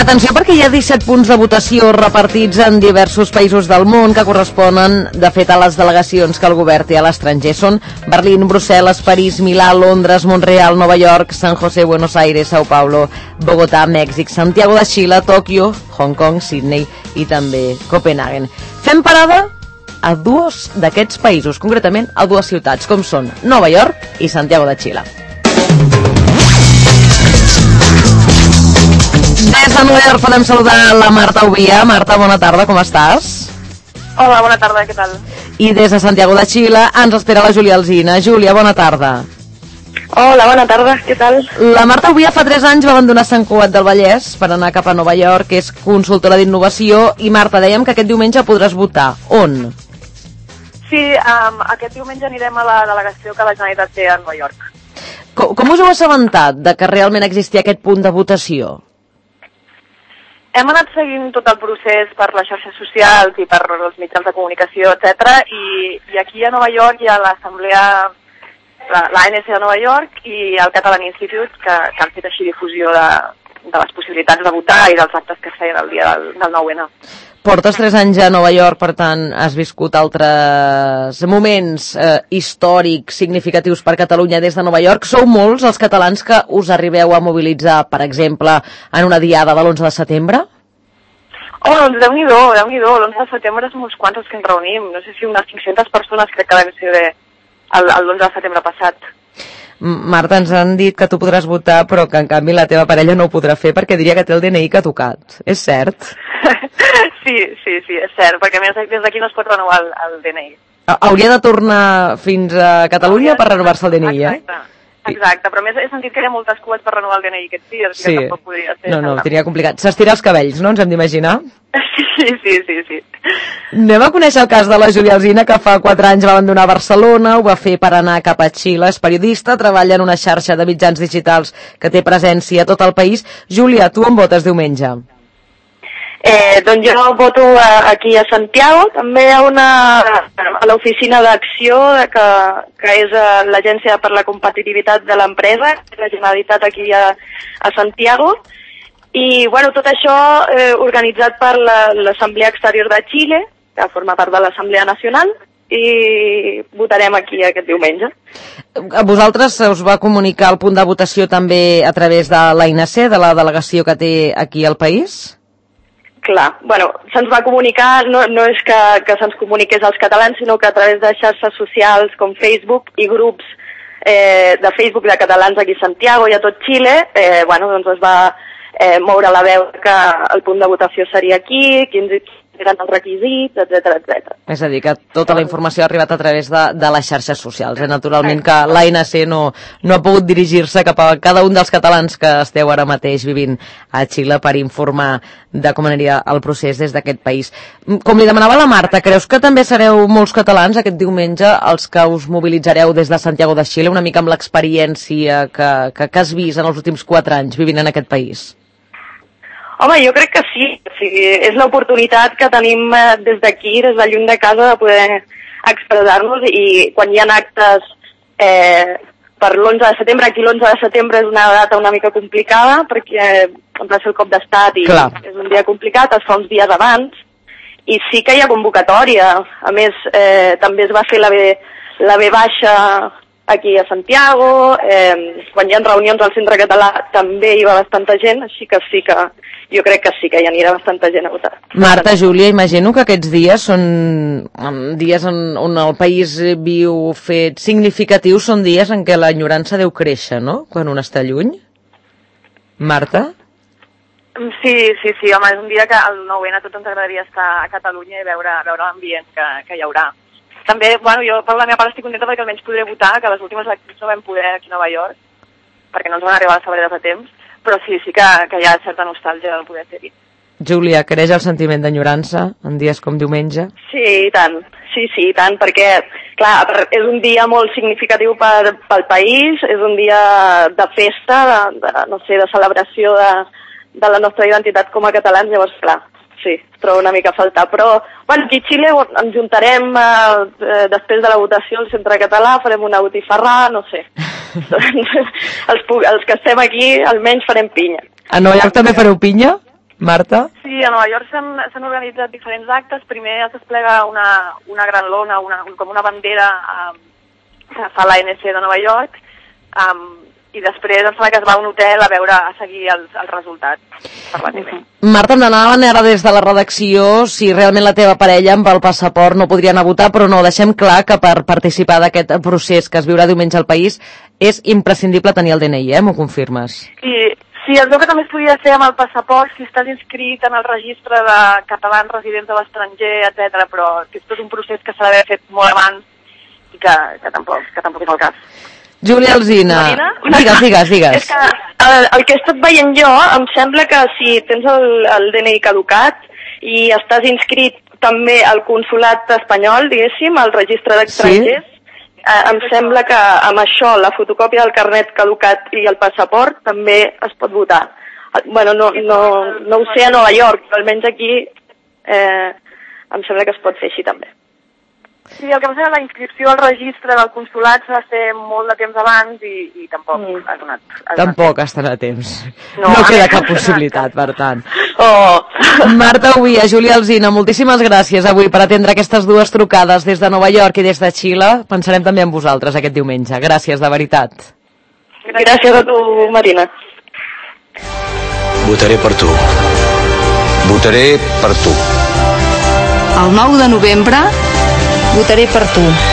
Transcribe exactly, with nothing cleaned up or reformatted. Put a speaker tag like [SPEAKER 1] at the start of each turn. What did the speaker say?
[SPEAKER 1] Atenció, perquè hi ha disset punts de votació repartits en diversos països del món que corresponen, de fet, a les delegacions que el govern té a l'estranger. Són Berlín, Brussel·les, París, Milà, Londres, Montreal, Nova York, San José, Buenos Aires, Sao Paulo, Bogotà, Mèxic, Santiago de Xile, Tòquio, Hong Kong, Sydney i també Copenhagen. Fem parada a dos d'aquests països, concretament a dues ciutats, com són Nova York i Santiago de Xile. Des de Nova York podem saludar la Marta Ovia. Marta, bona tarda, com estàs?
[SPEAKER 2] Hola, bona tarda, què tal?
[SPEAKER 1] I des de Santiago de Xile ens espera la Júlia Alsina. Júlia, bona tarda.
[SPEAKER 2] Hola, bona tarda, què tal?
[SPEAKER 1] La Marta Ovia fa tres anys va abandonar Sant Cugat del Vallès per anar cap a Nova York, que és consultora d'innovació, i Marta, dèiem que aquest diumenge podràs votar. On?
[SPEAKER 2] Sí, um, aquest diumenge anirem a la delegació que la Generalitat té a Nova York.
[SPEAKER 1] Com, com us heu assabentat de que realment existia aquest punt de votació?
[SPEAKER 2] Hem anat seguint tot el procés per les xarxes socials i per els mitjans de comunicació, etcètera. I, i aquí a Nova York hi ha l'assemblea, l'A N C de Nova York i el Catalan Institute, que, que han fet així difusió de, de les possibilitats de votar i dels actes que es feien el dia del, del nou ene.
[SPEAKER 1] Portes tres anys a Nova York, per tant, has viscut altres moments eh, històrics significatius per Catalunya des de Nova York. Sou molts els catalans que us arribeu a mobilitzar, per exemple, en una diada de l'onze de setembre?
[SPEAKER 2] Oh, doncs Déu-n'hi-do, Déu-n'hi-do. L'onze de setembre som uns quants els que ens reunim. No sé si unes cinc-centes persones crec que vam ser l'onze de setembre passat.
[SPEAKER 1] Marta, ens han dit que tu podràs votar, però que en canvi la teva parella no ho podrà fer perquè diria que té el D N I caducat. És cert?
[SPEAKER 2] Sí, sí, sí, és cert, perquè a més des d'aquí no es pot renovar el, el D N I.
[SPEAKER 1] Hauria de tornar fins a Catalunya per renovar-se el D N I, eh?
[SPEAKER 2] Exacte, exacte, però a més he sentit que hi ha moltes cues per renovar el D N I aquests dies,
[SPEAKER 1] sí.
[SPEAKER 2] Que tampoc podria ser.
[SPEAKER 1] No, no, seria complicat. S'estira els cabells, no? Ens hem d'imaginar?
[SPEAKER 2] Sí, sí, sí, sí.
[SPEAKER 1] Anem a conèixer el cas de la Júlia Alsina, que fa quatre anys va abandonar Barcelona, ho va fer per anar cap a Xile, és periodista, treballa en una xarxa de mitjans digitals que té presència a tot el país. Júlia, tu on votes diumenge?
[SPEAKER 2] Eh, doncs jo voto a, aquí a Santiago, també hi ha una, a l'oficina d'acció, que, que és l'Agència per la Competitivitat de l'Empresa, la Generalitat aquí a, a Santiago, i bueno, tot això eh, organitzat per l'Assemblea Exterior de Xile, que forma part de l'Assemblea Nacional, i votarem aquí aquest diumenge.
[SPEAKER 1] A vosaltres us va comunicar el punt de votació també a través de l'A N C, de la delegació que té aquí al país?
[SPEAKER 2] Clar, bueno, se'ns va comunicar, no, no és que, que se'ns comuniqués als catalans, sinó que a través de xarxes socials com Facebook i grups eh, de Facebook de catalans aquí a Santiago i a tot Xile, eh, bueno, doncs es va eh, moure la veu que el punt de votació seria aquí, quins eren els requisits, etcètera, etcètera.
[SPEAKER 1] És a dir, que tota la informació ha arribat a través de, de les xarxes socials. Eh? Naturalment que l'A N C no, no ha pogut dirigir-se cap a cada un dels catalans que esteu ara mateix vivint a Xile per informar de com aniria el procés des d'aquest país. Com li demanava la Marta, creus que també sereu molts catalans aquest diumenge els que us mobilitzareu des de Santiago de Xile, una mica amb l'experiència que, que, que has vist en els últims quatre anys vivint en aquest país?
[SPEAKER 2] Home, jo crec que sí. O sigui, és l'oportunitat que tenim des d'aquí, des de lluny de casa, de poder expressar-nos, i quan hi ha actes eh, per l'onze de setembre, aquí l'onze de setembre és una data una mica complicada, perquè va ser el cop d'estat i
[SPEAKER 1] Clar.
[SPEAKER 2] És un dia complicat, es fa uns dies abans, i sí que hi ha convocatòria. A més, eh, també es va fer la B, la B baixa aquí a Santiago, eh, quan hi ha reunions al Centre Català també hi va bastanta gent, així que sí que jo crec que sí que hi anirà bastanta gent a votar.
[SPEAKER 1] Marta, Júlia, imagino que aquests dies són dies en, on el país viu fets significatius, són dies en què l'enyorança deu créixer, no?, quan un està lluny. Marta?
[SPEAKER 2] Sí, sí, sí, home, és un dia que el nou ene a tots ens agradaria estar a Catalunya i veure, veure l'ambient que, que hi haurà. També, bueno, jo per la meva part estic contenta perquè almenys podré votar, que les últimes eleccions no vam poder aquí a Nova York, perquè no ens van arribar les febreres a temps, però sí, sí que, que hi ha certa nostàlgia de poder fer-hi.
[SPEAKER 1] Júlia, creix el sentiment d'enyorança en dies com diumenge?
[SPEAKER 2] Sí, i tant, sí, sí, i tant, perquè, clar, és un dia molt significatiu per, pel país, és un dia de festa, de, de, no sé, de celebració de, de la nostra identitat com a catalans, llavors, clar, sí, trobo una mica a faltar, però bueno, aquí a Xile ens juntarem eh, després de la votació al Centre Català, farem una botifarrà, no sé. els, els que estem aquí almenys farem pinya.
[SPEAKER 1] A Nova York també fareu pinya? Marta?
[SPEAKER 2] Sí, a Nova York s'han organitzat diferents actes. Primer es desplega una, una gran lona, una, com una bandera um, que fa l'A N C de Nova York, um, i després em sembla que es va a un hotel a veure, a seguir els, els resultats per la T V.
[SPEAKER 1] Marta, em demanaven ara des de la redacció si realment la teva parella amb el passaport no podria anar a votar, però no, deixem clar que per participar d'aquest procés que es viurà diumenge al país és imprescindible tenir el D N I, eh? M'ho confirmes?
[SPEAKER 2] Sí, sí, es veu que també es podia fer amb el passaport si estàs inscrit en el registre de catalans residents de l'estranger, etcètera, però que és tot un procés que s'ha d'haver fet molt abans i que, que, tampoc, que tampoc és el cas.
[SPEAKER 1] Júlia Alsina, digues, digues, digues.
[SPEAKER 2] És que el, el que he estat veient jo, em sembla que si tens el, el D N I caducat i estàs inscrit també al consolat espanyol, diguéssim, al registre d'estrangers, sí? eh, em sembla que amb això, la fotocòpia del carnet caducat i el passaport, també es pot votar. Bueno, no, no, no ho sé a Nova York, però almenys aquí eh, em sembla que es pot fer així també. Sí, el que passa és que la inscripció al registre del consolat s'ha de fer molt de temps abans i, i tampoc mm. ha donat... Ha
[SPEAKER 1] tampoc
[SPEAKER 2] donat
[SPEAKER 1] estarà a temps. No, no queda cap possibilitat, per tant.
[SPEAKER 2] Oh.
[SPEAKER 1] Marta Ovia, Júlia Alsina, moltíssimes gràcies avui per atendre aquestes dues trucades des de Nova York i des de Xile. Pensarem també en vosaltres aquest diumenge. Gràcies, de veritat.
[SPEAKER 2] Gràcies a tu, Marina.
[SPEAKER 3] Votaré per tu. Votaré per tu.
[SPEAKER 4] El nou de novembre votaré per tu.